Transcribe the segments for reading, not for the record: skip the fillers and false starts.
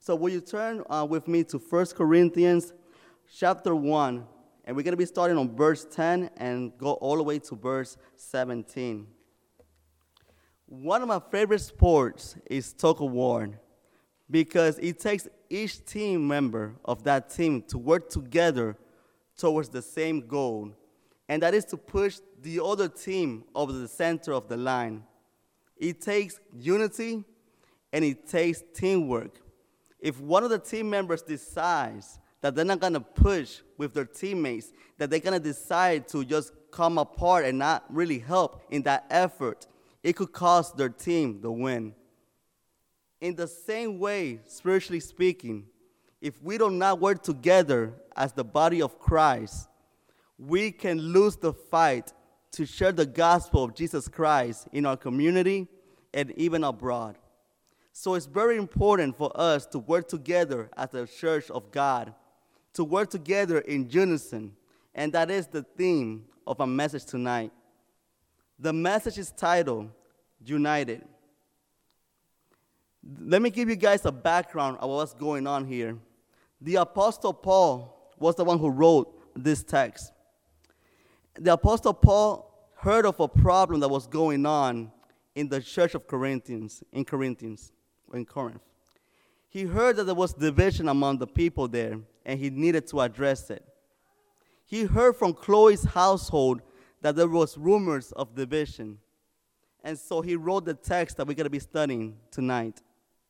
So will you turn with me to 1 Corinthians chapter 1, and we're going to be starting on verse 10 and go all the way to verse 17. One of my favorite sports is tug of war because it takes each team member of that team to work together towards the same goal, and that is to push the other team over the center of the line. It takes unity and it takes teamwork. If one of the team members decides that they're not going to push with their teammates, that they're going to decide to just come apart and not really help in that effort, it could cost their team the win. In the same way, spiritually speaking, if we do not work together as the body of Christ, we can lose the fight to share the gospel of Jesus Christ in our community and even abroad. So it's very important for us to work together as a church of God, to work together in unison, and that is the theme of our message tonight. The message is titled, United. Let me give you guys a background of what's going on here. The Apostle Paul was the one who wrote this text. The Apostle Paul heard of a problem that was going on in the church of in Corinth. He heard that there was division among the people there, and he needed to address it. He heard from Chloe's household that there was rumors of division, and so he wrote the text that we're going to be studying tonight.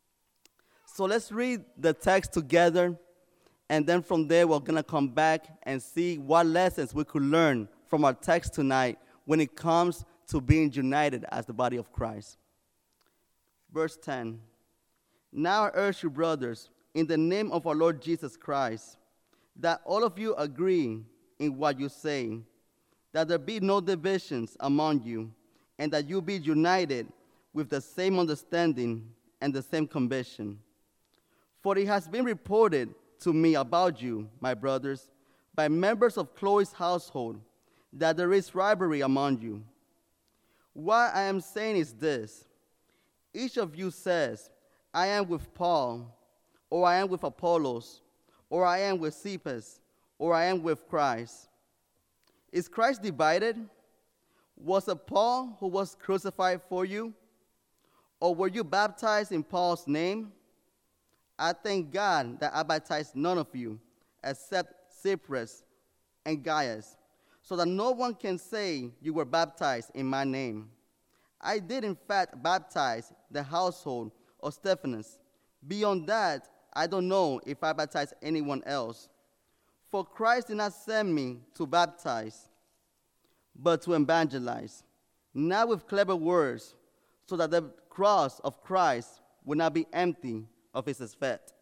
So let's read the text together, and then from there we're going to come back and see what lessons we could learn from our text tonight when it comes to being united as the body of Christ. Verse 10. Now I urge you, brothers, in the name of our Lord Jesus Christ, that all of you agree in what you say, that there be no divisions among you, and that you be united with the same understanding and the same conviction. For it has been reported to me about you, my brothers, by members of Chloe's household, that there is rivalry among you. What I am saying is this: each of you says, I am with Paul, or I am with Apollos, or I am with Cephas, or I am with Christ. Is Christ divided? Was it Paul who was crucified for you? Or were you baptized in Paul's name? I thank God that I baptized none of you, except Cyprus and Gaius, so that no one can say you were baptized in my name. I did in fact baptize the household of Stephanas. Beyond that, I don't know if I baptized anyone else. For Christ did not send me to baptize, but to evangelize, not with clever words, so that the cross of Christ would not be empty of its effect.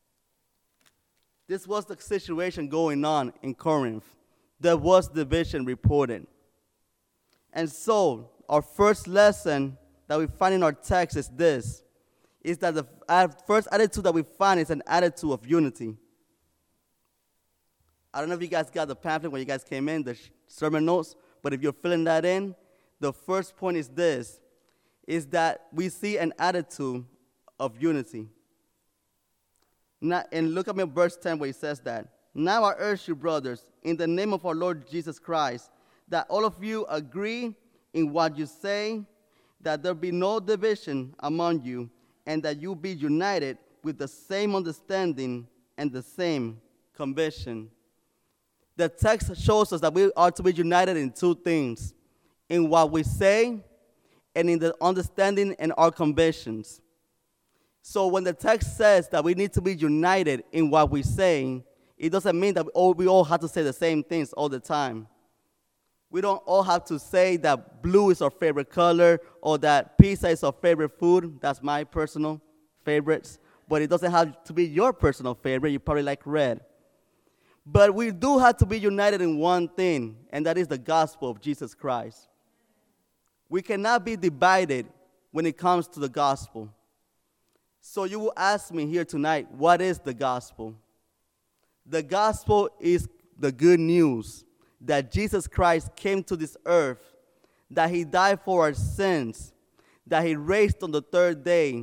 This was the situation going on in Corinth. There was division reported. And so, our first lesson that we find in our text is this, is that the first attitude that we find is an attitude of unity. I don't know if you guys got the pamphlet when you guys came in, the sermon notes, but if you're filling that in, the first point is this, is that we see an attitude of unity. Now, and look at me verse 10 where he says that. Now I urge you, brothers, in the name of our Lord Jesus Christ, that all of you agree in what you say, that there be no division among you, and that you be united with the same understanding and the same conviction. The text shows us that we are to be united in two things, in what we say and in the understanding and our convictions. So when the text says that we need to be united in what we say, it doesn't mean that we all have to say the same things all the time. We don't all have to say that blue is our favorite color or that pizza is our favorite food. That's my personal favorites. But it doesn't have to be your personal favorite. You probably like red. But we do have to be united in one thing, and that is the gospel of Jesus Christ. We cannot be divided when it comes to the gospel. So you will ask me here tonight, what is the gospel? The gospel is the good news that Jesus Christ came to this earth, that he died for our sins, that he raised on the third day,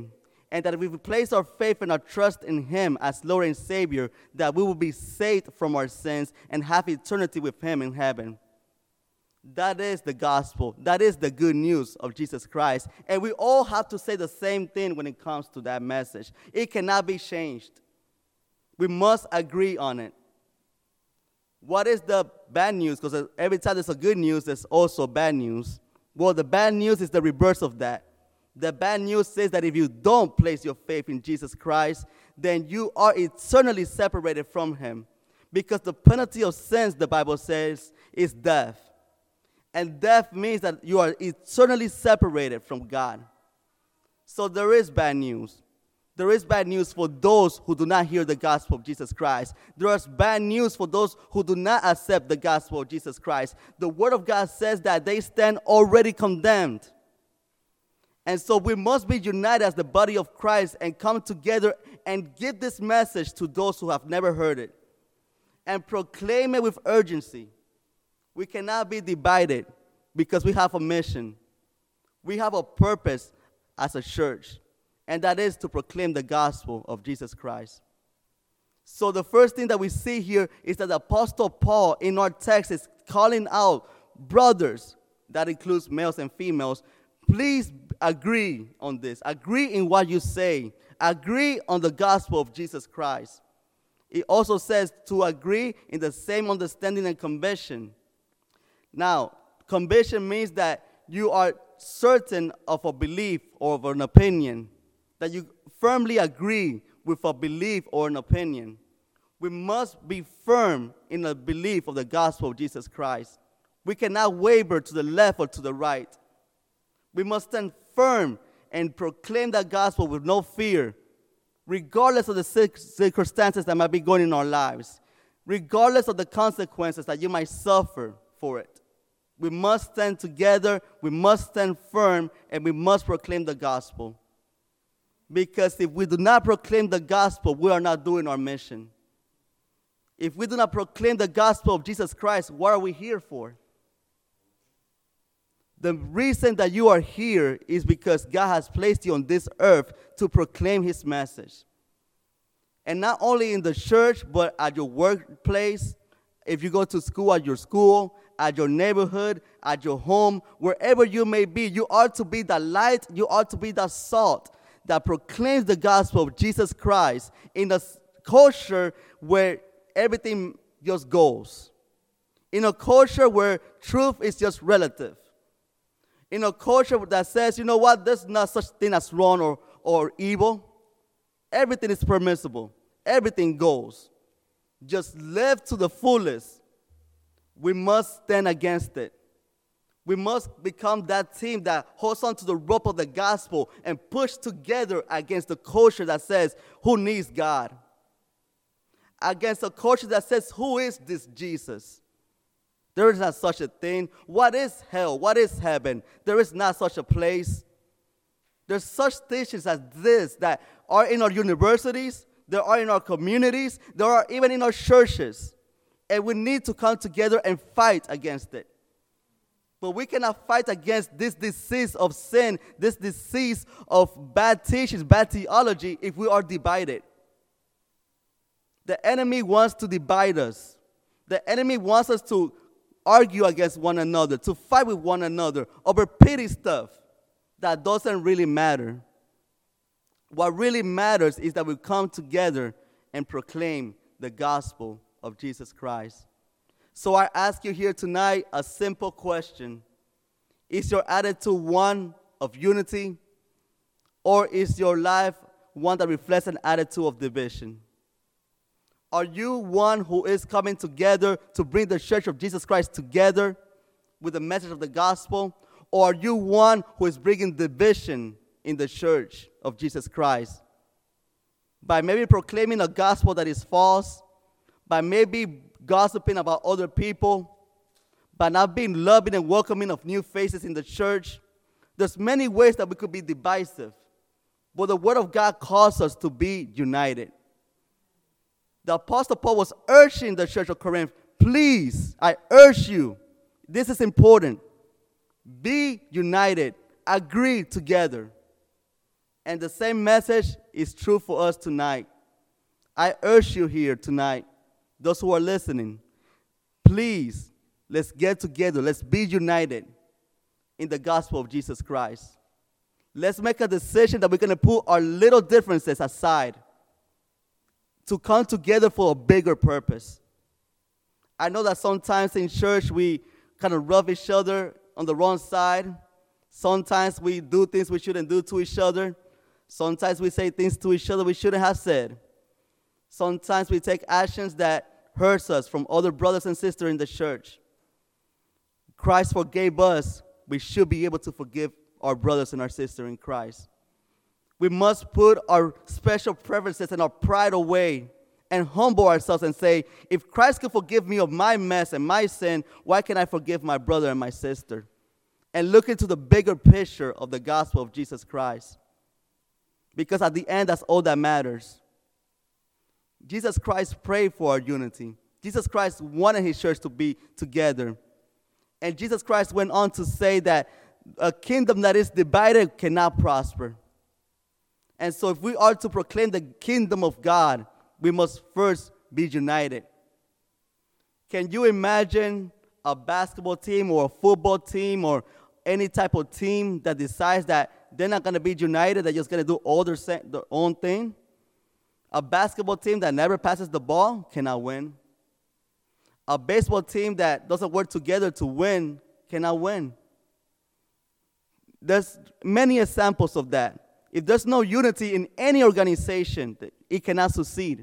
And that if we place our faith and our trust in him as Lord and Savior, that we will be saved from our sins and have eternity with him in heaven. That is the gospel. That is the good news of Jesus Christ. And we all have to say the same thing when it comes to that message. It cannot be changed. We must agree on it. What is the bad news? Because every time there's a good news, there's also bad news. Well, the bad news is the reverse of that. The bad news says that if you don't place your faith in Jesus Christ, then you are eternally separated from him. Because the penalty of sins, the Bible says, is death. And death means that you are eternally separated from God. So there is bad news. There is bad news for those who do not hear the gospel of Jesus Christ. There is bad news for those who do not accept the gospel of Jesus Christ. The Word of God says that they stand already condemned. And so we must be united as the body of Christ and come together and give this message to those who have never heard it. And proclaim it with urgency. We cannot be divided because we have a mission. We have a purpose as a church, and that is to proclaim the gospel of Jesus Christ. So the first thing that we see here is that the Apostle Paul in our text is calling out brothers, that includes males and females. Please agree on this. Agree in what you say. Agree on the gospel of Jesus Christ. It also says to agree in the same understanding and conviction. Now, conviction means that you are certain of a belief or of an opinion, that you firmly agree with a belief or an opinion. We must be firm in the belief of the gospel of Jesus Christ. We cannot waver to the left or to the right. We must stand firm and proclaim that gospel with no fear, regardless of the circumstances that might be going in our lives, regardless of the consequences that you might suffer for it. We must stand together, we must stand firm, and we must proclaim the gospel. Because if we do not proclaim the gospel, we are not doing our mission. If we do not proclaim the gospel of Jesus Christ, what are we here for? The reason that you are here is because God has placed you on this earth to proclaim his message. And not only in the church, but at your workplace, if you go to school, at your school, at your neighborhood, at your home, wherever you may be, you are to be the light, you are to be the salt that proclaims the gospel of Jesus Christ in a culture where everything just goes. In a culture where truth is just relative. In a culture that says, you know what, there's not such thing as wrong or evil. Everything is permissible. Everything goes. Just live to the fullest. We must stand against it. We must become that team that holds on to the rope of the gospel and push together against the culture that says, who needs God? Against a culture that says, who is this Jesus? There is not such a thing. What is hell? What is heaven? There is not such a place. There's such teachings as this that are in our universities, there are in our communities, there are even in our churches. And we need to come together and fight against it. But we cannot fight against this disease of sin, this disease of bad teachings, bad theology, if we are divided. The enemy wants to divide us. The enemy wants us to argue against one another, to fight with one another over petty stuff that doesn't really matter. What really matters is that we come together and proclaim the gospel of Jesus Christ. So I ask you here tonight a simple question. Is your attitude one of unity, or is your life one that reflects an attitude of division? Are you one who is coming together to bring the church of Jesus Christ together with the message of the gospel? Or are you one who is bringing division in the church of Jesus Christ? By maybe proclaiming a gospel that is false, by maybe gossiping about other people, by not being loving and welcoming of new faces in the church. There's many ways that we could be divisive. But the Word of God calls us to be united. The Apostle Paul was urging the church of Corinth, please, I urge you, this is important. Be united, agree together. And the same message is true for us tonight. I urge you here tonight, those who are listening, please, let's get together. Let's be united in the gospel of Jesus Christ. Let's make a decision that we're going to put our little differences aside to come together for a bigger purpose. I know that sometimes in church we kind of rub each other on the wrong side. Sometimes we do things we shouldn't do to each other. Sometimes we say things to each other we shouldn't have said. Sometimes we take actions that hurts us from other brothers and sisters in the church. Christ forgave us. We should be able to forgive our brothers and our sisters in Christ. We must put our special preferences and our pride away and humble ourselves and say, if Christ can forgive me of my mess and my sin, why can't I forgive my brother and my sister? And look into the bigger picture of the gospel of Jesus Christ. Because at the end, that's all that matters. Jesus Christ prayed for our unity. Jesus Christ wanted his church to be together. And Jesus Christ went on to say that a kingdom that is divided cannot prosper. And so if we are to proclaim the kingdom of God, we must first be united. Can you imagine a basketball team or a football team or any type of team that decides that they're not going to be united, they're just going to do all their own thing? A basketball team that never passes the ball cannot win. A baseball team that doesn't work together to win cannot win. There's many examples of that. If there's no unity in any organization, it cannot succeed.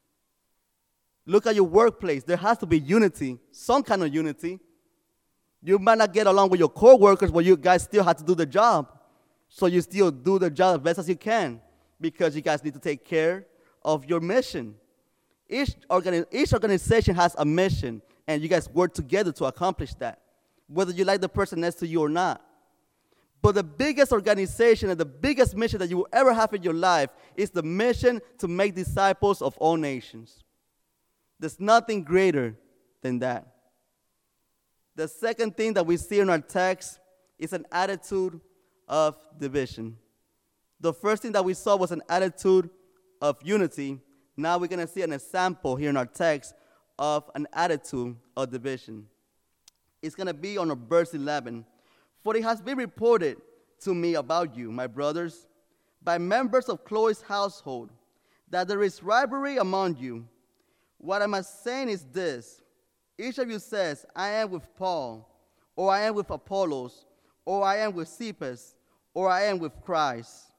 Look at your workplace. There has to be unity, some kind of unity. You might not get along with your co-workers, but you guys still have to do the job. So you still do the job as best as you can because you guys need to take care of your mission. Each organization has a mission, and you guys work together to accomplish that, whether you like the person next to you or not. But the biggest organization and the biggest mission that you will ever have in your life is the mission to make disciples of all nations. There's nothing greater than that. The second thing that we see in our text is an attitude of division. The first thing that we saw was an attitude of unity. Now we're going to see an example here in our text of an attitude of division. It's going to be on verse 11. For it has been reported to me about you, my brothers, by members of Chloe's household, that there is rivalry among you. What I am saying is this. Each of you says, I am with Paul, or I am with Apollos, or I am with Cephas, or I am with Christ.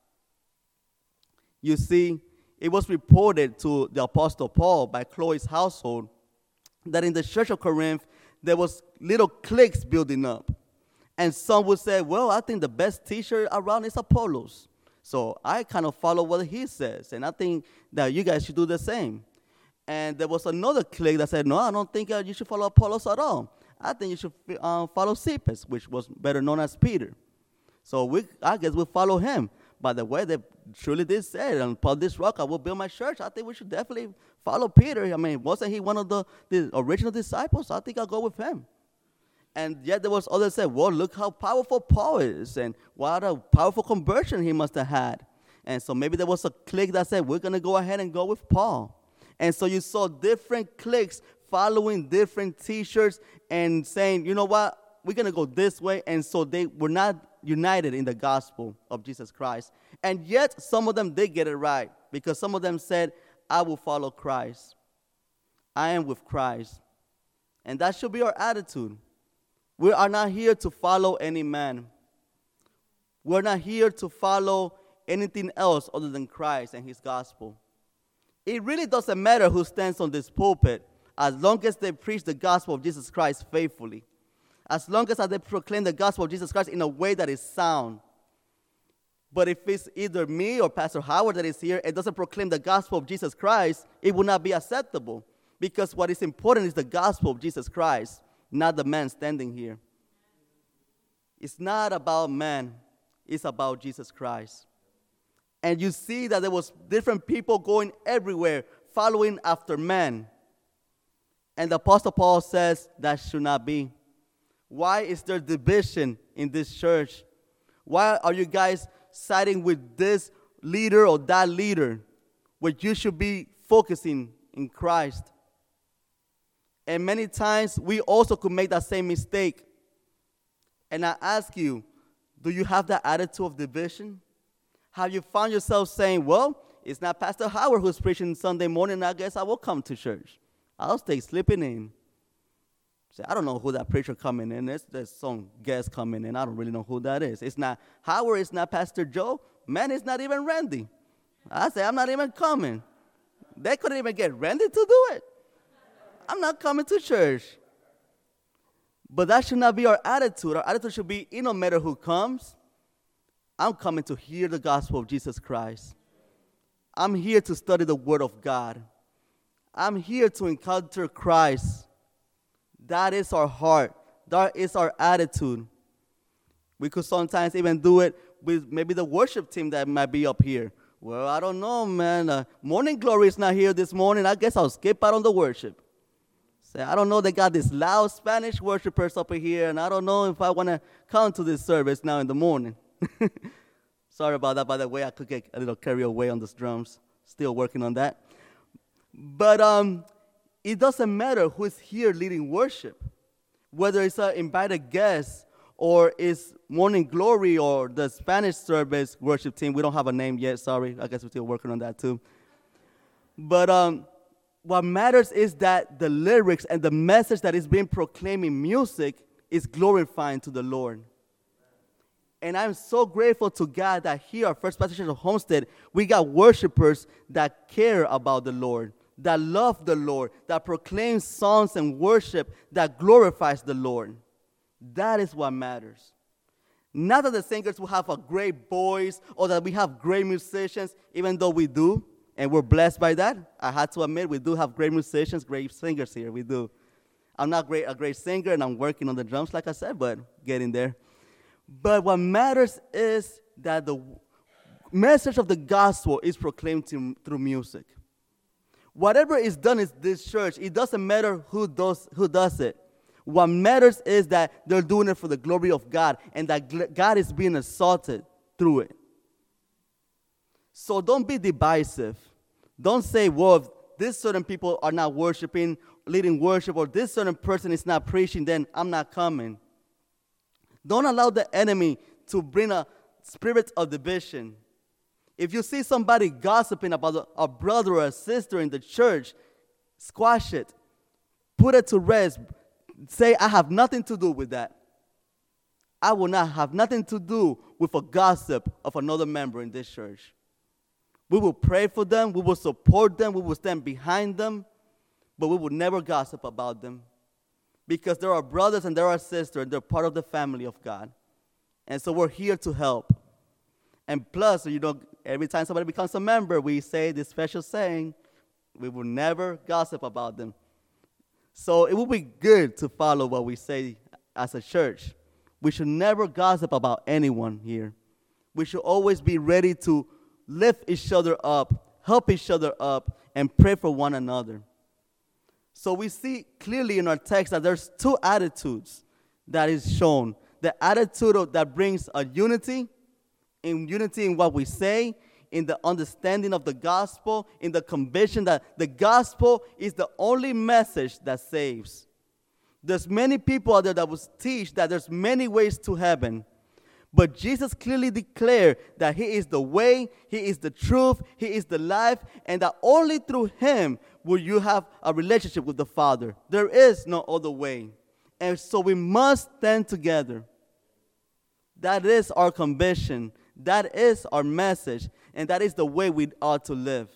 You see, it was reported to the Apostle Paul by Chloe's household that in the church of Corinth, there was little cliques building up. And some would say, well, I think the best teacher around is Apollos. So I kind of follow what he says. And I think that you guys should do the same. And there was another clique that said, no, I don't think you should follow Apollos at all. I think you should follow Cephas, which was better known as Peter. So I guess we'll follow him. By the way, they truly did say, upon this rock I will build my church. I think we should definitely follow Peter. I mean, wasn't he one of the original disciples? I think I'll go with him. And yet there was others that said, well, look how powerful Paul is, and what a powerful conversion he must have had. And so maybe there was a clique that said, we're going to go ahead and go with Paul. And so you saw different cliques following different teachers and saying, you know what, we're going to go this way. And so they were not united in the gospel of Jesus Christ. And yet some of them did get it right, because some of them said, I will follow Christ. I am with Christ. And that should be our attitude. We are not here to follow any man. We're not here to follow anything else other than Christ and his gospel. It really doesn't matter who stands on this pulpit as long as they preach the gospel of Jesus Christ faithfully. As long as they proclaim the gospel of Jesus Christ in a way that is sound. But if it's either me or Pastor Howard that is here and doesn't proclaim the gospel of Jesus Christ, it will not be acceptable. Because what is important is the gospel of Jesus Christ, not the man standing here. It's not about man. It's about Jesus Christ. And you see that there was different people going everywhere, following after men. And the Apostle Paul says that should not be. Why is there division in this church? Why are you guys siding with this leader or that leader, where you should be focusing in Christ. And many times we also could make that same mistake. And I ask you, do you have that attitude of division? Have you found yourself saying, well, it's not Pastor Howard who's preaching Sunday morning, I guess I will come to church. I'll stay sleeping in. Say, I don't know who that preacher coming in is. There's some guest coming in. I don't really know who that is. It's not Howard. It's not Pastor Joe. Man, it's not even Randy. I say, I'm not even coming. They couldn't even get Randy to do it. I'm not coming to church. But that should not be our attitude. Our attitude should be, no matter who comes, I'm coming to hear the gospel of Jesus Christ. I'm here to study the Word of God. I'm here to encounter Christ. That is our heart. That is our attitude. We could sometimes even do it with maybe the worship team that might be up here. Well, I don't know, man. Morning Glory is not here this morning. I guess I'll skip out on the worship. Say, I don't know, they got these loud Spanish worshipers up here, and I don't know if I want to come to this service now in the morning. Sorry about that, by the way. I could get a little carried away on those drums. Still working on that. But it doesn't matter who is here leading worship, whether it's an invited guest or it's Morning Glory or the Spanish service worship team. We don't have a name yet, sorry. I guess we're still working on that too. But what matters is that the lyrics and the message that is being proclaimed in music is glorifying to the Lord. And I'm so grateful to God that here at First Baptist Church of Homestead, we got worshipers that care about the Lord, that love the Lord, that proclaim songs and worship that glorifies the Lord. That is what matters. Not that the singers will have a great voice or that we have great musicians, even though we do, and we're blessed by that. I had to admit, we do have great musicians, great singers here. We do. I'm not a great singer, and I'm working on the drums, like I said, but getting there. But what matters is that the message of the gospel is proclaimed through music. Whatever is done in this church, it doesn't matter who does it. What matters is that they're doing it for the glory of God and that God is being exalted through it. So don't be divisive. Don't say, well, if this certain people are not worshiping, leading worship, or this certain person is not preaching, then I'm not coming. Don't allow the enemy to bring a spirit of division. If you see somebody gossiping about a brother or a sister in the church, squash it. Put it to rest. Say, I have nothing to do with that. I will not have nothing to do with a gossip of another member in this church. We will pray for them. We will support them. We will stand behind them. But we will never gossip about them. Because they're our brothers and they're our sisters. And they're part of the family of God. And so we're here to help. And plus, every time somebody becomes a member, we say this special saying, we will never gossip about them. So it will be good to follow what we say as a church. We should never gossip about anyone here. We should always be ready to lift each other up, help each other up, and pray for one another. So we see clearly in our text that there's two attitudes that is shown. The attitude that brings a unity in what we say, in the understanding of the gospel, in the conviction that the gospel is the only message that saves. There's many people out there that will teach that there's many ways to heaven. But Jesus clearly declared that he is the way, he is the truth, he is the life, and that only through him will you have a relationship with the Father. There is no other way. And so we must stand together. That is our conviction. That is our message. And that is the way we ought to live.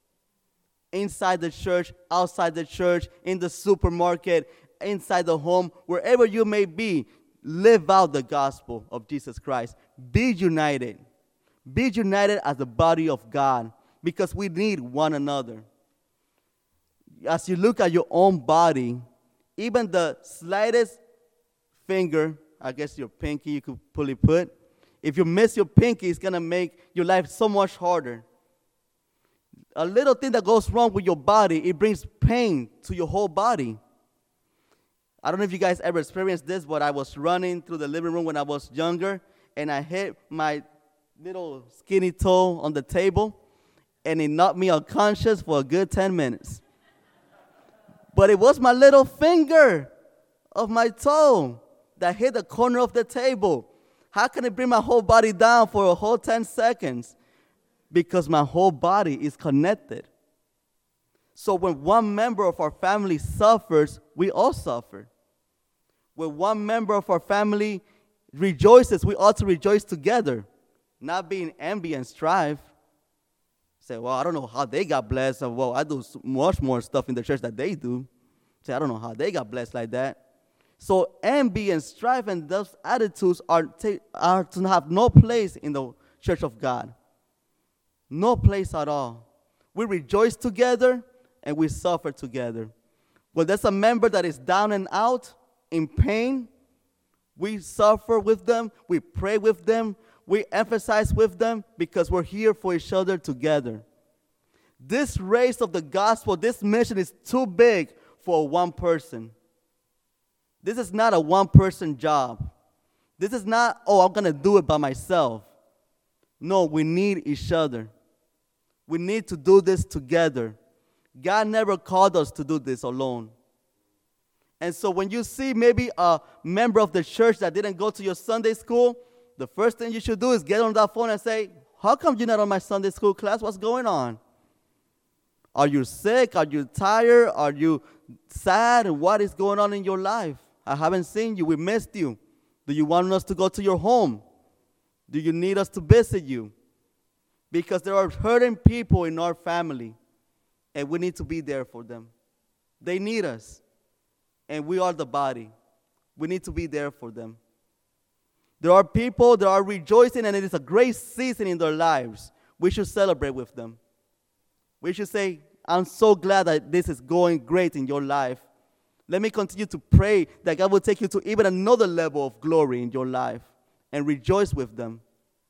Inside the church, outside the church, in the supermarket, inside the home, wherever you may be, live out the gospel of Jesus Christ. Be united. Be united as the body of God because we need one another. As you look at your own body, even the slightest finger, I guess your pinky you could probably put, if you miss your pinky, it's going to make your life so much harder. A little thing that goes wrong with your body, it brings pain to your whole body. I don't know if you guys ever experienced this, but I was running through the living room when I was younger, and I hit my little skinny toe on the table, and it knocked me unconscious for a good 10 minutes. But it was my little finger of my toe that hit the corner of the table. How can it bring my whole body down for a whole 10 seconds? Because my whole body is connected. So when one member of our family suffers, we all suffer. When one member of our family rejoices, we ought to rejoice together, not be in envy and strife. Say, well, I don't know how they got blessed. Or, well, I do much more stuff in the church that they do. Say, I don't know how they got blessed like that. So envy and strife and those attitudes are to have no place in the church of God. No place at all. We rejoice together and we suffer together. When there's a member that is down and out, in pain, we suffer with them, we pray with them, we emphasize with them because we're here for each other together. This race of the gospel, this mission is too big for one person. This is not a one-person job. This is not, oh, I'm going to do it by myself. No, we need each other. We need to do this together. God never called us to do this alone. And so when you see maybe a member of the church that didn't go to your Sunday school, the first thing you should do is get on that phone and say, how come you're not on my Sunday school class? What's going on? Are you sick? Are you tired? Are you sad? What is going on in your life? I haven't seen you. We missed you. Do you want us to go to your home? Do you need us to visit you? Because there are hurting people in our family, and we need to be there for them. They need us. And we are the body. We need to be there for them. There are people that are rejoicing, and it is a great season in their lives. We should celebrate with them. We should say, I'm so glad that this is going great in your life. Let me continue to pray that God will take you to even another level of glory in your life and rejoice with them.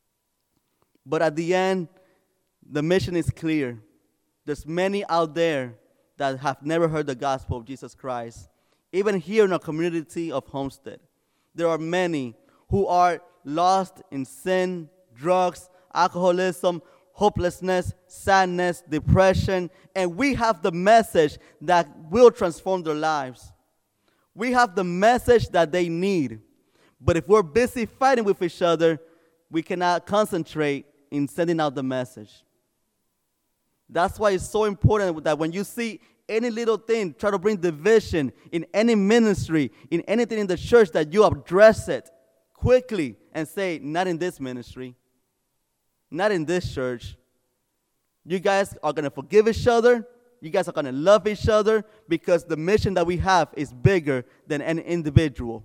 But at the end, the mission is clear. There's many out there that have never heard the gospel of Jesus Christ. Even here in our community of Homestead, there are many who are lost in sin, drugs, alcoholism, hopelessness, sadness, depression, and we have the message that will transform their lives. We have the message that they need. But if we're busy fighting with each other, we cannot concentrate in sending out the message. That's why it's so important that when you see any little thing, try to bring division in any ministry, in anything in the church, that you address it quickly and say, not in this ministry, not in this church. You guys are going to forgive each other. You guys are going to love each other because the mission that we have is bigger than any individual.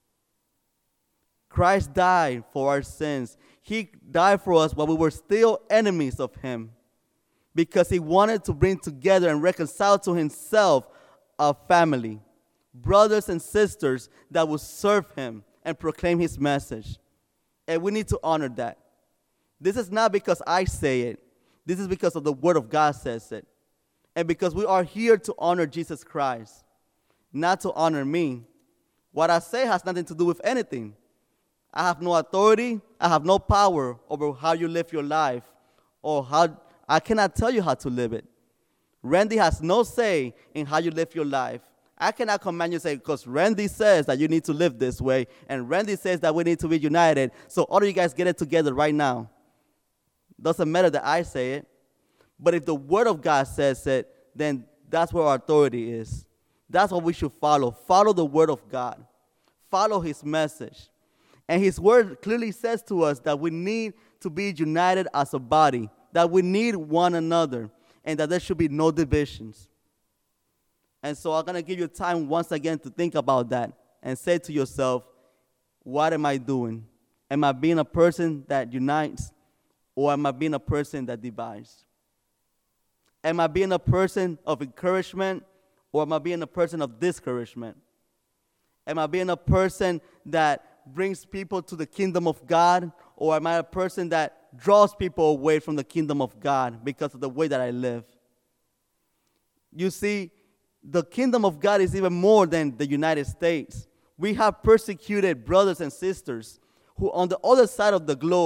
Christ died for our sins. He died for us while we were still enemies of him, because he wanted to bring together and reconcile to himself a family, brothers and sisters that will serve him and proclaim his message. And we need to honor that. This is not because I say it. This is because of the Word of God says it. And because we are here to honor Jesus Christ, not to honor me. What I say has nothing to do with anything. I have no authority. I have no power over how you live your life, or how I cannot tell you how to live it. Randy has no say in how you live your life. I cannot command you to say, because Randy says that you need to live this way, and Randy says that we need to be united, so all of you guys get it together right now. Doesn't matter that I say it. But if the Word of God says it, then that's where our authority is. That's what we should follow. Follow the Word of God. Follow his message. And his Word clearly says to us that we need to be united as a body, that we need one another, and that there should be no divisions. And so I'm going to give you time once again to think about that and say to yourself, what am I doing? Am I being a person that unites, or am I being a person that divides? Am I being a person of encouragement, or am I being a person of discouragement? Am I being a person that brings people to the kingdom of God, or am I a person that draws people away from the kingdom of God because of the way that I live? You see, the kingdom of God is even more than the United States. We have persecuted brothers and sisters who on the other side of the globe,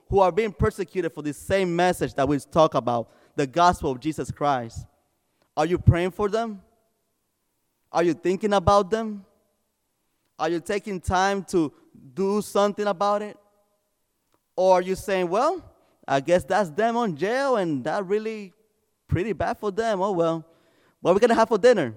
who are being persecuted for the same message that we talk about, the gospel of Jesus Christ. Are you praying for them? Are you thinking about them? Are you taking time to do something about it? Or are you saying, well, I guess that's them on jail and that really pretty bad for them. Oh, well, what are we going to have for dinner?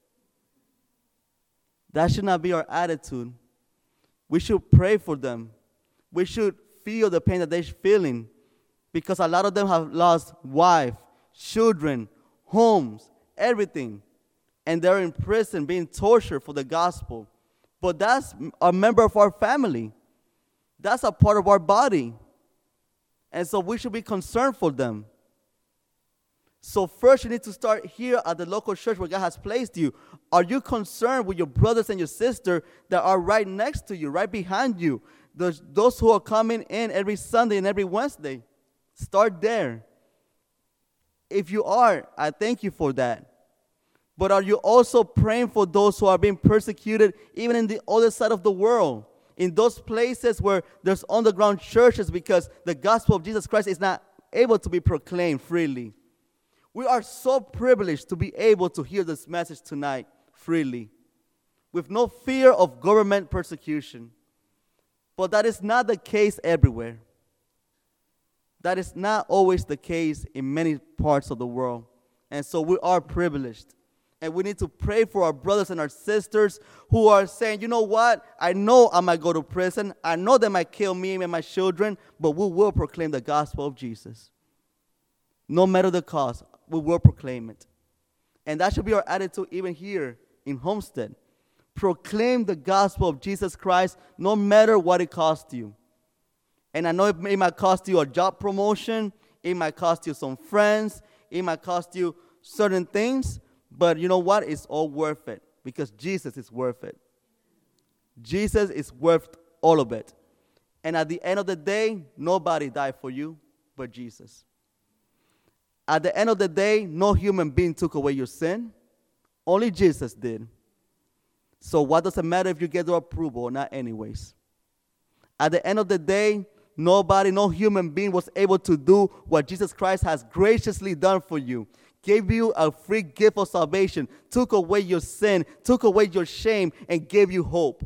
That should not be our attitude. We should pray for them. We should feel the pain that they're feeling, because a lot of them have lost wife, children, homes, everything, and they're in prison being tortured for the gospel. But that's a member of our family. That's a part of our body. And so we should be concerned for them. So first you need to start here at the local church where God has placed you. Are you concerned with your brothers and your sisters that are right next to you, right behind you? Those who are coming in every Sunday and every Wednesday. Start there. If you are, I thank you for that. But are you also praying for those who are being persecuted even in the other side of the world? In those places where there's underground churches because the gospel of Jesus Christ is not able to be proclaimed freely. We are so privileged to be able to hear this message tonight freely, with no fear of government persecution. But that is not the case everywhere. That is not always the case in many parts of the world. And so we are privileged. And we need to pray for our brothers and our sisters who are saying, you know what? I know I might go to prison. I know they might kill me and my children, but we will proclaim the gospel of Jesus. No matter the cost, we will proclaim it. And that should be our attitude even here in Homestead. Proclaim the gospel of Jesus Christ no matter what it costs you. And I know it might cost you a job promotion. It might cost you some friends. It might cost you certain things. But you know what? It's all worth it because Jesus is worth it. Jesus is worth all of it. And at the end of the day, nobody died for you but Jesus. At the end of the day, no human being took away your sin. Only Jesus did. So what does it matter if you get the approval or not anyways? At the end of the day, nobody, no human being was able to do what Jesus Christ has graciously done for you. Gave you a free gift of salvation, took away your sin, took away your shame, and gave you hope.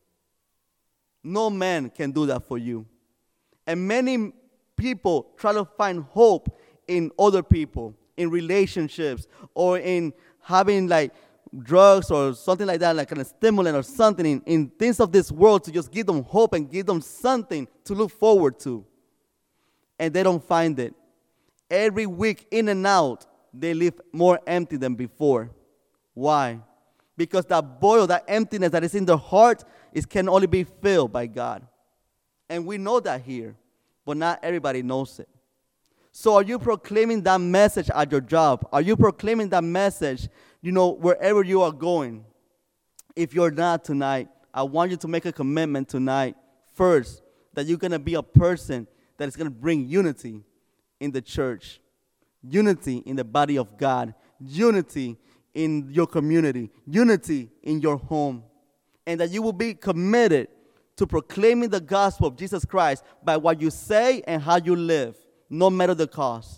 No man can do that for you. And many people try to find hope in other people, in relationships, or in having like drugs or something like that, like a stimulant or something, in things of this world to just give them hope and give them something to look forward to. And they don't find it. Every week, in and out, they live more empty than before. Why? Because that void, that emptiness that is in their heart can only be filled by God. And we know that here, but not everybody knows it. So are you proclaiming that message at your job? Are you proclaiming that message, wherever you are going? If you're not tonight, I want you to make a commitment tonight, first, that you're going to be a person that is going to bring unity in the church, unity in the body of God, unity in your community, unity in your home, and that you will be committed to proclaiming the gospel of Jesus Christ by what you say and how you live, no matter the cost.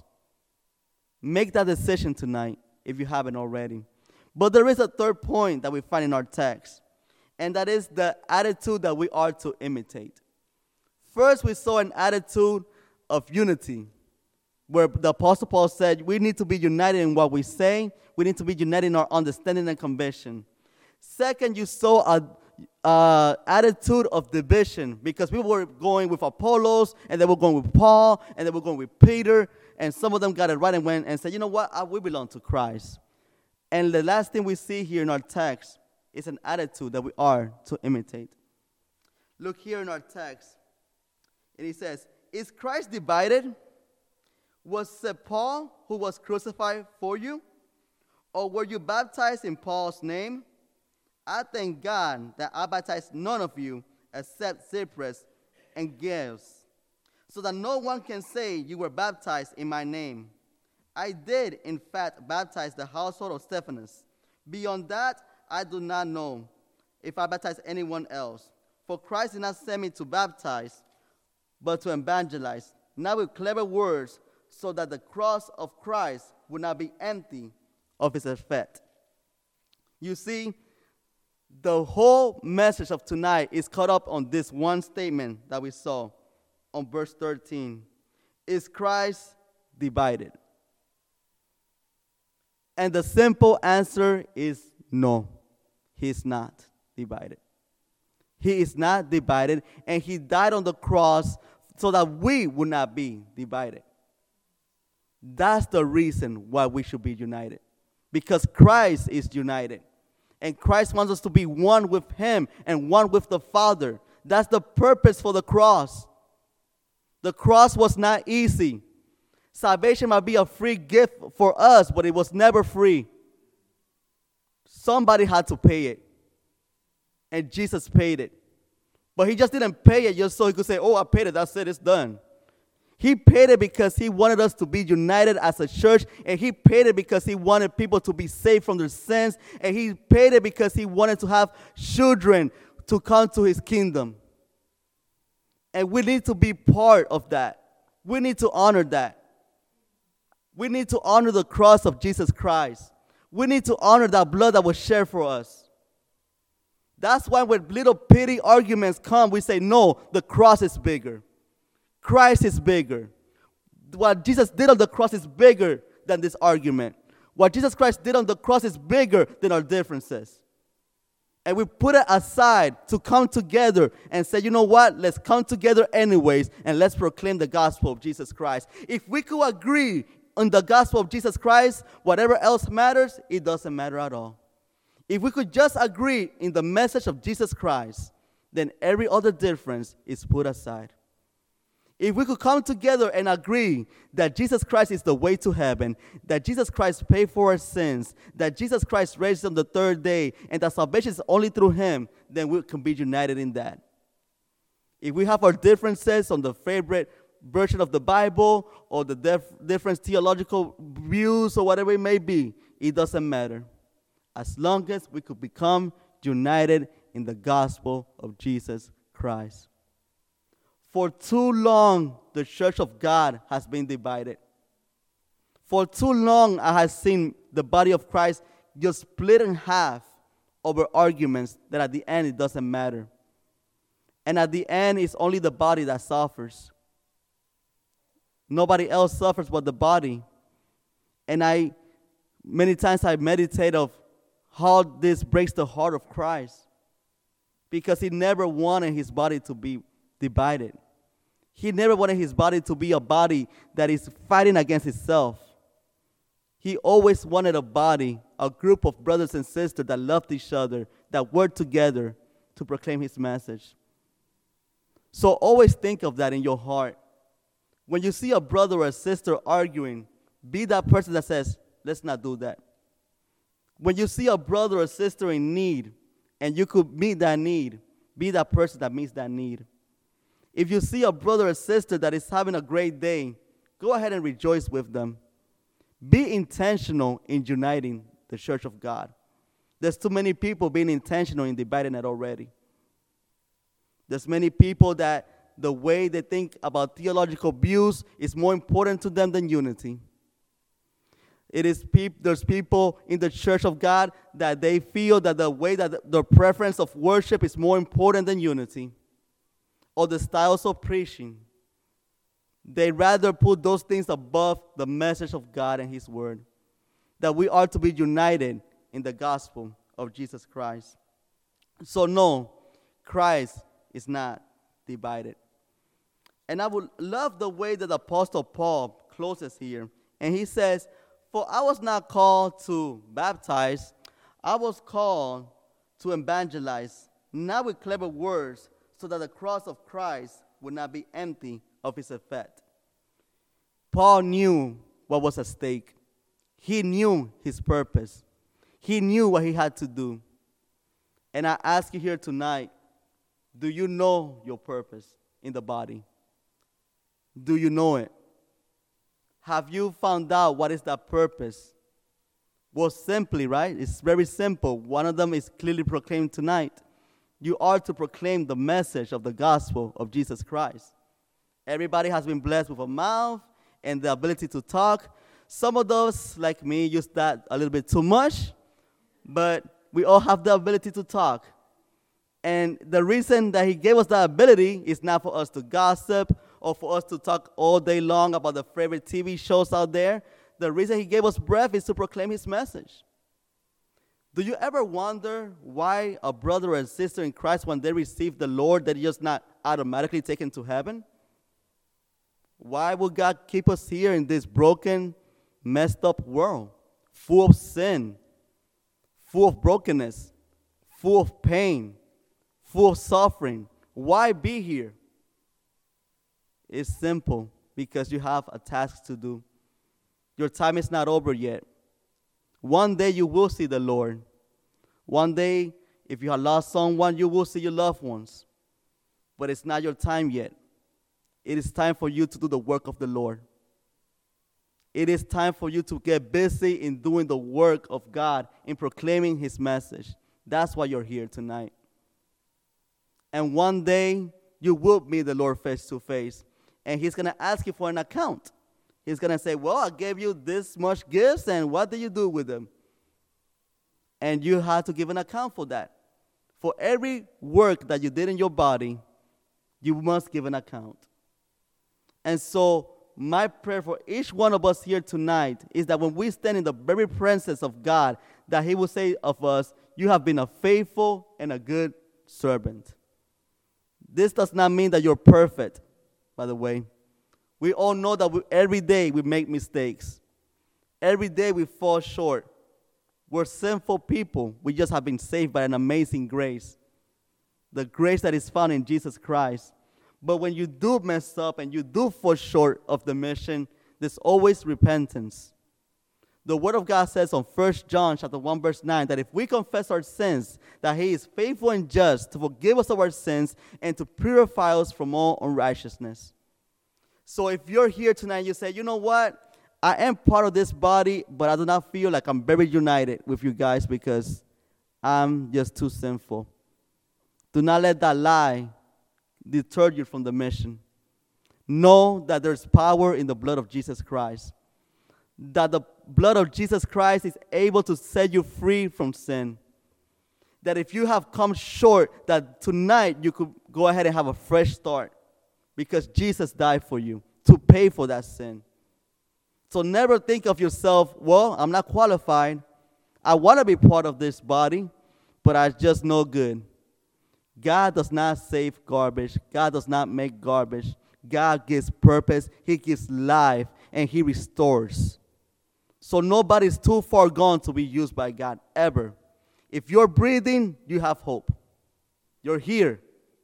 Make that decision tonight if you haven't already. But there is a third point that we find in our text, and that is the attitude that we are to imitate. First, we saw an attitude of unity, where the Apostle Paul said we need to be united in what we say. We need to be united in our understanding and conviction. Second, you saw an attitude of division, because we were going with Apollos, and they were going with Paul, and they were going with Peter, and some of them got it right and went and said, you know what, we belong to Christ. And the last thing we see here in our text is an attitude that we are to imitate. Look here in our text, and he says, is Christ divided? Was it Paul who was crucified for you? Or were you baptized in Paul's name? I thank God that I baptized none of you except Cyprus and Gaius, so that no one can say you were baptized in my name. I did, in fact, baptize the household of Stephanas. Beyond that, I do not know if I baptized anyone else. For Christ did not send me to baptize, but to evangelize, not with clever words, so that the cross of Christ would not be empty of its effect. You see, the whole message of tonight is caught up on this one statement that we saw on verse 13. Is Christ divided? And the simple answer is no, he is not divided. He is not divided, and he died on the cross so that we would not be divided. That's the reason why we should be united. Because Christ is united. And Christ wants us to be one with him and one with the Father. That's the purpose for the cross. The cross was not easy. Salvation might be a free gift for us, but it was never free. Somebody had to pay it. And Jesus paid it. But he just didn't pay it just so he could say, oh, I paid it, that's it, it's done. He paid it because he wanted us to be united as a church, and he paid it because he wanted people to be saved from their sins, and he paid it because he wanted to have children to come to his kingdom. And we need to be part of that. We need to honor that. We need to honor the cross of Jesus Christ. We need to honor that blood that was shed for us. That's why when little petty arguments come, we say, no, the cross is bigger. Christ is bigger. What Jesus did on the cross is bigger than this argument. What Jesus Christ did on the cross is bigger than our differences. And we put it aside to come together and say, you know what? Let's come together anyways and let's proclaim the gospel of Jesus Christ. If we could agree on the gospel of Jesus Christ, whatever else matters, it doesn't matter at all. If we could just agree in the message of Jesus Christ, then every other difference is put aside. If we could come together and agree that Jesus Christ is the way to heaven, that Jesus Christ paid for our sins, that Jesus Christ raised on the third day, and that salvation is only through him, then we can be united in that. If we have our differences on the favorite version of the Bible or the different theological views or whatever it may be, it doesn't matter. As long as we could become united in the gospel of Jesus Christ. For too long, the church of God has been divided. For too long, I have seen the body of Christ just split in half over arguments that at the end it doesn't matter. And at the end, it's only the body that suffers. Nobody else suffers but the body. And many times I meditate of how this breaks the heart of Christ. Because he never wanted his body to be divided. He never wanted his body to be a body that is fighting against itself. He always wanted a body, a group of brothers and sisters that loved each other, that worked together to proclaim his message. So always think of that in your heart. When you see a brother or a sister arguing, be that person that says, let's not do that. When you see a brother or sister in need, and you could meet that need, be that person that meets that need. If you see a brother or sister that is having a great day, go ahead and rejoice with them. Be intentional in uniting the church of God. There's too many people being intentional in dividing it already. There's many people that the way they think about theological views is more important to them than unity. There's people in the church of God that they feel that the way that their preference of worship is more important than unity. Or the styles of preaching. They rather put those things above the message of God and his word. That we are to be united in the gospel of Jesus Christ. So no, Christ is not divided. And I would love the way that the Apostle Paul closes here. And he says, for I was not called to baptize, I was called to evangelize, not with clever words, so that the cross of Christ would not be empty of its effect. Paul knew what was at stake. He knew his purpose. He knew what he had to do. And I ask you here tonight, do you know your purpose in the body? Do you know it? Have you found out what is that purpose? Well, simply, right? It's very simple. One of them is clearly proclaimed tonight. You are to proclaim the message of the gospel of Jesus Christ. Everybody has been blessed with a mouth and the ability to talk. Some of those, like me, use that a little bit too much, but we all have the ability to talk. And the reason that he gave us that ability is not for us to gossip or for us to talk all day long about the favorite TV shows out there. The reason he gave us breath is to proclaim his message. Do you ever wonder why a brother or a sister in Christ, when they receive the Lord, they're just not automatically taken to heaven? Why would God keep us here in this broken, messed up world, full of sin, full of brokenness, full of pain, full of suffering? Why be here? It's simple, because you have a task to do. Your time is not over yet. One day you will see the Lord. One day, if you have lost someone, you will see your loved ones. But it's not your time yet. It is time for you to do the work of the Lord. It is time for you to get busy in doing the work of God, in proclaiming his message. That's why you're here tonight. And one day, you will meet the Lord face to face. And he's going to ask you for an account. He's going to say, well, I gave you this much gifts, and what did you do with them? And you have to give an account for that. For every work that you did in your body, you must give an account. And so my prayer for each one of us here tonight is that when we stand in the very presence of God, that he will say of us, you have been a faithful and a good servant. This does not mean that you're perfect, by the way. We all know that every day we make mistakes. Every day we fall short. We're sinful people. We just have been saved by an amazing grace. The grace that is found in Jesus Christ. But when you do mess up and you do fall short of the mission, there's always repentance. The Word of God says on 1 John chapter 1, verse 9, that if we confess our sins, that he is faithful and just to forgive us of our sins and to purify us from all unrighteousness. So if you're here tonight and you say, you know what? I am part of this body, but I do not feel like I'm very united with you guys because I'm just too sinful. Do not let that lie deter you from the mission. Know that there's power in the blood of Jesus Christ. That the blood of Jesus Christ is able to set you free from sin. That if you have come short, that tonight you could go ahead and have a fresh start. Because Jesus died for you to pay for that sin. So never think of yourself, well, I'm not qualified. I want to be part of this body, but I'm just no good. God does not save garbage. God does not make garbage. God gives purpose. He gives life, and he restores. So nobody's too far gone to be used by God, ever. If you're breathing, you have hope. You're here.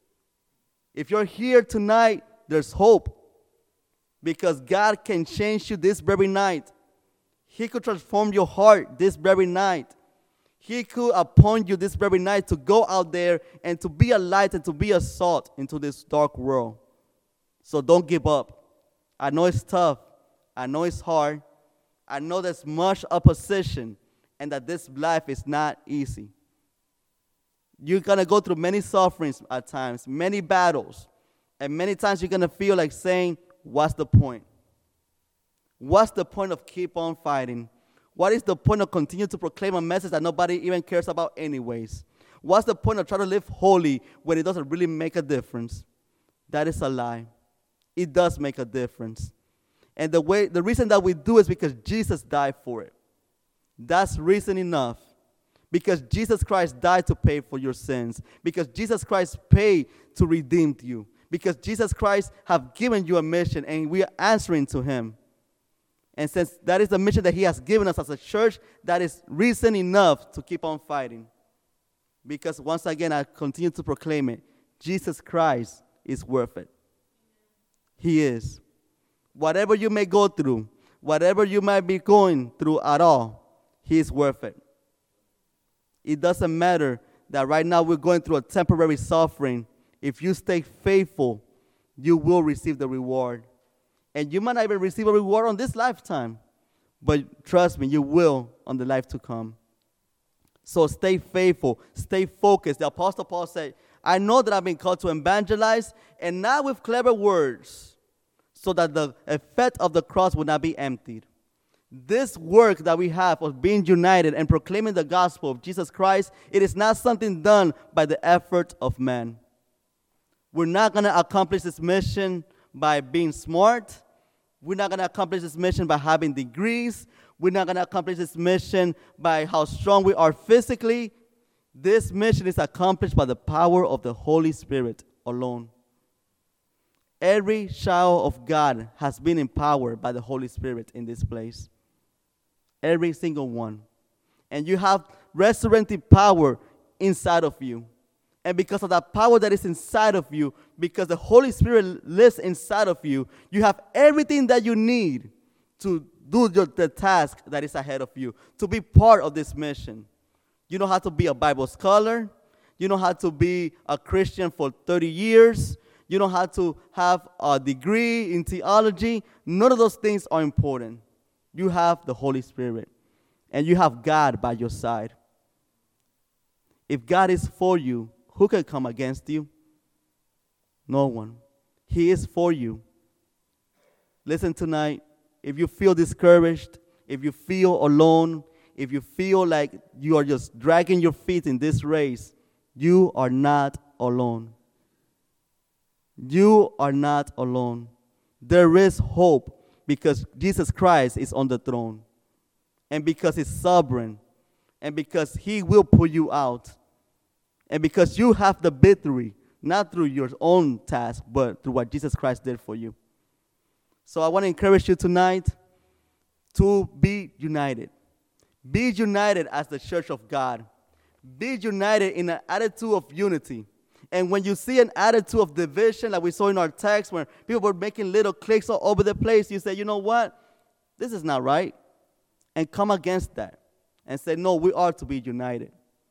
If you're here tonight, there's hope. Because God can change you this very night. He could transform your heart this very night. He could appoint you this very night to go out there and to be a light and to be a salt into this dark world. So don't give up. I know it's tough. I know it's hard. I know there's much opposition and that this life is not easy. You're going to go through many sufferings at times, many battles. And many times you're going to feel like saying, what's the point? What's the point of keep on fighting? What is the point of continue to proclaim a message that nobody even cares about anyways? What's the point of trying to live holy when it doesn't really make a difference? That is a lie. It does make a difference. And the reason that we do is because Jesus died for it. That's reason enough. Because Jesus Christ died to pay for your sins. Because Jesus Christ paid to redeem you. Because Jesus Christ have given you a mission and we are answering to him. And since that is the mission that he has given us as a church, that is reason enough to keep on fighting. Because once again, I continue to proclaim it. Jesus Christ is worth it. He is. Whatever you may go through, whatever you might be going through at all, he is worth it. It doesn't matter that right now we're going through a temporary suffering. If you stay faithful, you will receive the reward. And you might not even receive a reward on this lifetime. But trust me, you will on the life to come. So stay faithful. Stay focused. The Apostle Paul said, I know that I've been called to evangelize, and not with clever words, so that the effect of the cross would not be emptied. This work that we have of being united and proclaiming the gospel of Jesus Christ, it is not something done by the effort of man. We're not going to accomplish this mission by being smart. We're not going to accomplish this mission by having degrees. We're not going to accomplish this mission by how strong we are physically. This mission is accomplished by the power of the Holy Spirit alone. Every child of God has been empowered by the Holy Spirit in this place. Every single one. And you have resurrecting power inside of you. And because of that power that is inside of you, because the Holy Spirit lives inside of you, you have everything that you need to do the task that is ahead of you, to be part of this mission. You know how to be a Bible scholar. You know how to be a Christian for 30 years. You know how to have a degree in theology. None of those things are important. You have the Holy Spirit, and you have God by your side. If God is for you, who can come against you? No one. He is for you. Listen tonight, if you feel discouraged, if you feel alone, if you feel like you are just dragging your feet in this race, you are not alone. You are not alone. There is hope because Jesus Christ is on the throne, and because He's sovereign, and because He will pull you out, and because you have the victory, not through your own task, but through what Jesus Christ did for you. So I want to encourage you tonight to be united. Be united as the church of God. Be united in an attitude of unity. And when you see an attitude of division, like we saw in our text, where people were making little cliques all over the place, you say, you know what? This is not right. And come against that. And say, no, we are to be united.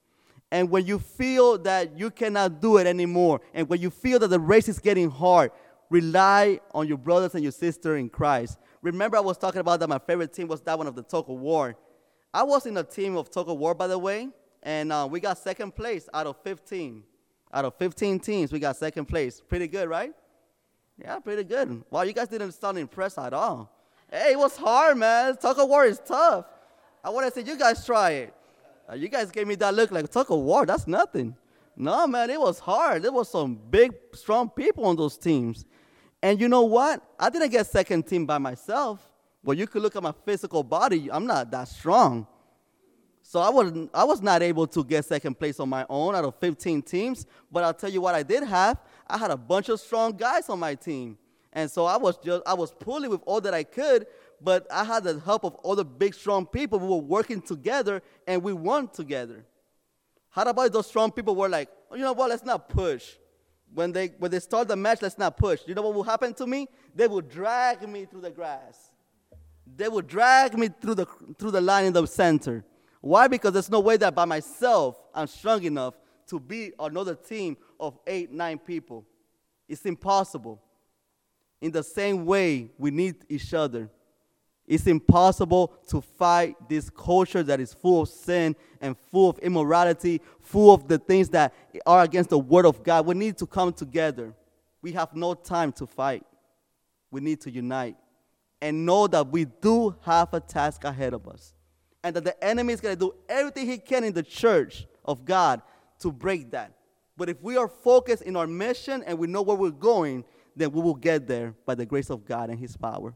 And when you feel that you cannot do it anymore, and when you feel that the race is getting hard, rely on your brothers and your sisters in Christ. Remember I was talking about that my favorite team was that one of the Tug of War. I was in a team of Tug of War, by the way, and we got second place out of 15. Out of 15 teams, we got second place. Pretty good, right? Yeah, pretty good. Wow, you guys didn't sound impressed at all. Hey, it was hard, man. Tug of War is tough. I want to say, you guys try it. You guys gave me that look like Tug of War. That's nothing. No, man, it was hard. There was some big, strong people on those teams. And you know what? I didn't get second team by myself. But you could look at my physical body. I'm not that strong. So I was not able to get second place on my own out of 15 teams. But I'll tell you what I did have. I had a bunch of strong guys on my team. And so I was pulling with all that I could. But I had the help of other big, strong people. We were working together, and we won together. How about those strong people were like, oh, you know what, let's not push. When they start the match, let's not push. You know what will happen to me? They will drag me through the grass. They will drag me through the line in the center. Why? Because there's no way that by myself I'm strong enough to beat another team of 8, 9 people. It's impossible. In the same way, we need each other. It's impossible to fight this culture that is full of sin and full of immorality, full of the things that are against the Word of God. We need to come together. We have no time to fight. We need to unite and know that we do have a task ahead of us, and that the enemy is going to do everything he can in the church of God to break that. But if we are focused in our mission and we know where we're going, then we will get there by the grace of God and His power.